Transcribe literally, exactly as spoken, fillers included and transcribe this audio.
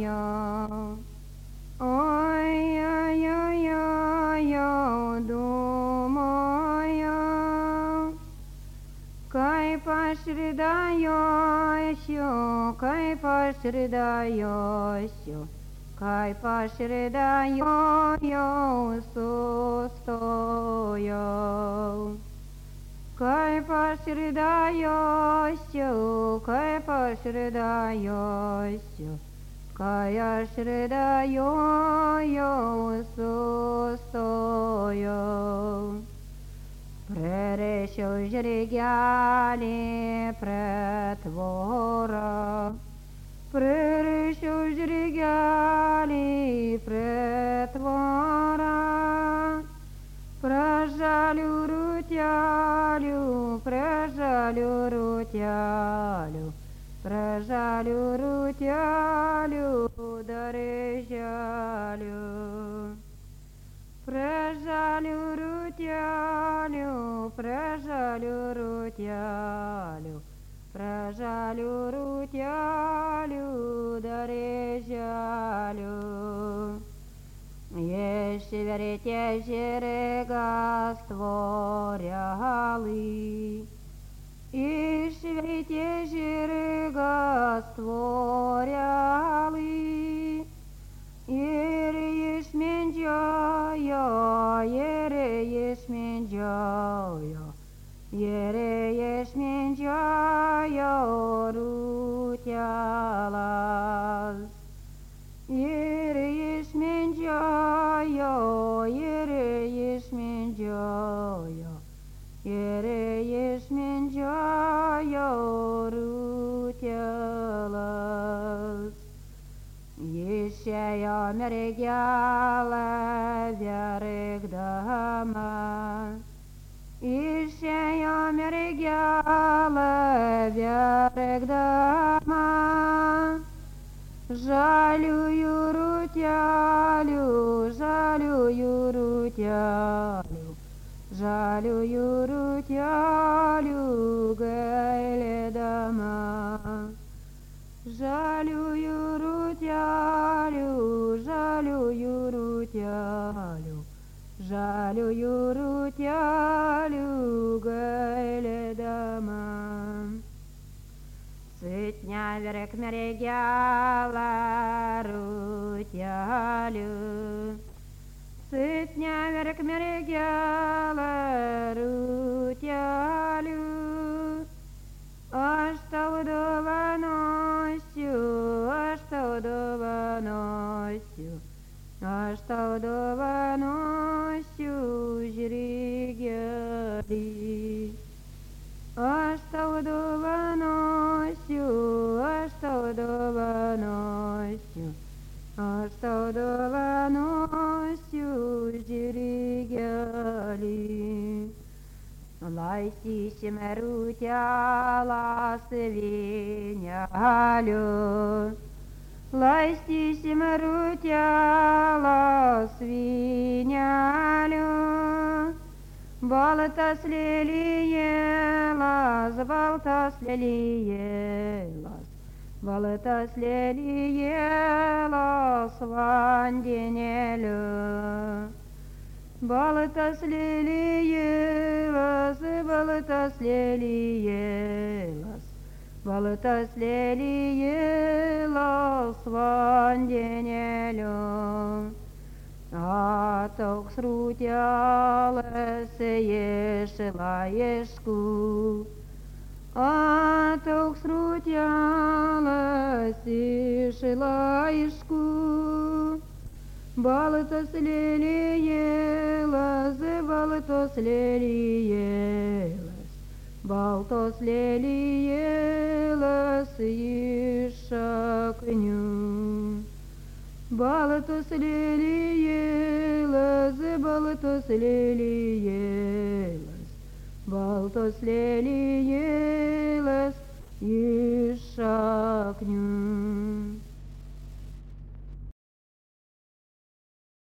Oi-oi-oi-oi-oi, думаю, kaip aš ridajosiu, kaip aš ridajosiu, kaip aš ridajojau, sustojau. Kaip aš ridajosiu, kaip aš ridajosiu, kai aš ridajojau, sustojau. Pririšiau žirgelį prie tvorą, pririšiau žirgelį prie tvorą, prie žalių rūtelių, prie žalių rūtelių, prie žalių rūtelių darželių. Prie žalių rūtelių, prie žalių rūtelių, prie žalių rūtelių darželių. Išvertė žirgas tvorelį, išvertė žirgas tvorelį, ir išmindžiojo, ir išmindžiojo, ir išmindžiojo rūtelas. Ir išmindžiojo, ir išmindžiojo, ir išmindžiojo rūtelas. Išėjo mergelė verkdama, išėjo mergelė verkdama, žaliųjų rūtelių, žaliųjų rūtelių, žaliųjų rūtelių gailėdama. Žaliųjų rūtelių, žaliųjų rūtelių, žaliųjų rūtelių gailėdama. Sitnia verk mergelė rūtelių, sitnia verk mergelė rūtelių, aš tau dovanosiu, aš tau dovanosiu, aš tau dovanosiu žirgelį. Aš tau dovanosiu, aš tau dovanosiu, aš tau dovanosiu žirgelį. Laistysime rūtelą svineliu, laistysime rūtelą svineliu. Baltas lelijėlas, baltas lelijėlas, baltas lelijėlas vandenėliu. Baltas lelijėlas, baltas lelijėlas, baltas lelijėlas vandenėliu. A toks rūtelas iš laiškų, a toks rūtelas iš laiškų. Baltas lelijėlas, baltos lelijėlas, baltos lelijėlas iš šaknių. Baltos lelijėlas, baltos lelijėlas, baltos lelijėlas iš šaknių.